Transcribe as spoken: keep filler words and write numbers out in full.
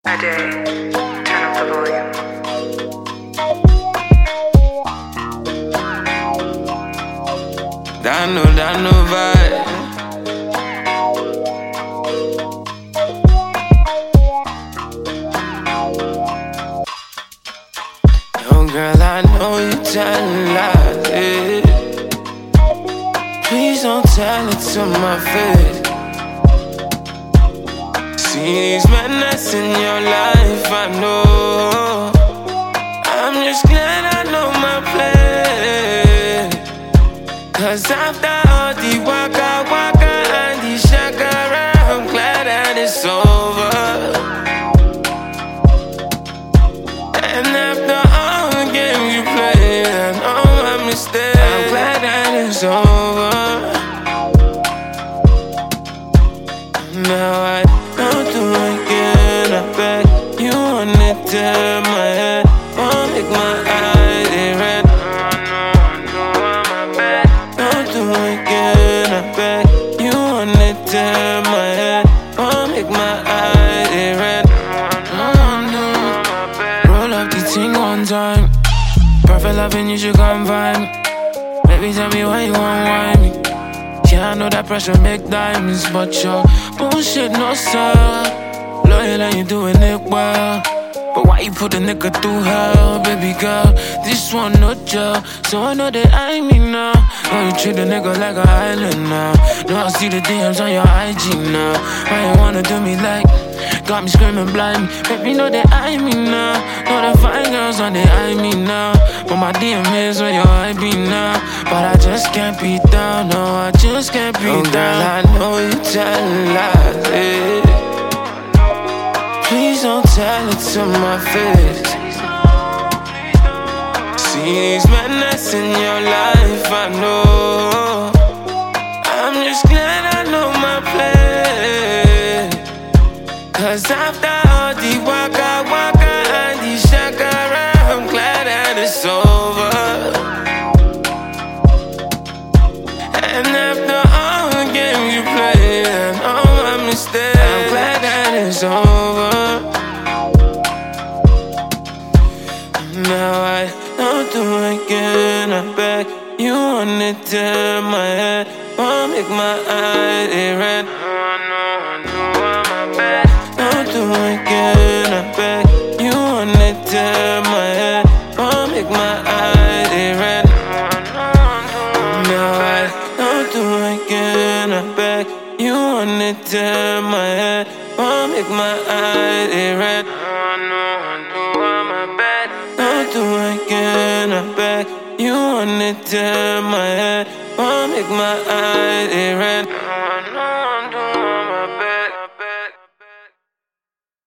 Ade, turn up the volume. Dano, Dano vibe. Yo, girl, I know you telling lies, yeah. Please don't tell it to my face. See these men that's in your life, I know. I'm just glad I know my place. Cause after all the waka waka and the shakara, I'm glad that it's over. And after all the games you played and all my mistakes, I'm glad that it's over. Now I don't do again, I bet you want it to my head. Won't make my eyes red. Don't do again, I bet you want it to my head. Won't make my eyes red. Roll up the thing one time. Perfect loving, you should come find me. Baby, tell me why you want wine me. Yeah, I know that pressure make diamonds, but your bullshit no sir. Loyal and you doing it well. But why you put a nigga through hell, baby girl? This one no jail, so I know that I mean now. Oh, you treat a nigga like an island now. Now I see the D Ms on your I G now. Why you wanna do me like? Got me screaming blind. Baby, know that I mean now. Know the fine girls on the I mean now. But my D M is on your I B now. But I just can't be down, no, I just can't be oh, down. Girl, I know you telling lies, yeah. Please don't tell it to my face. See these men that's in your life, I know. I'm just glad I know my place. Cause after all the waka waka and the shakara, I'm glad that it's over. And after all the games you played and all my mistakes, I'm glad that it's over. Now I don't do again, I beg you want it to my head. Won't make my eyes red. Don't do again, I beg you want it to my head. Won't make my eyes red. Now I don't do again, I beg you want it to my head. Won't make my eyes red. Don't do again, I beg you want it to my head. Won't make my eyes red.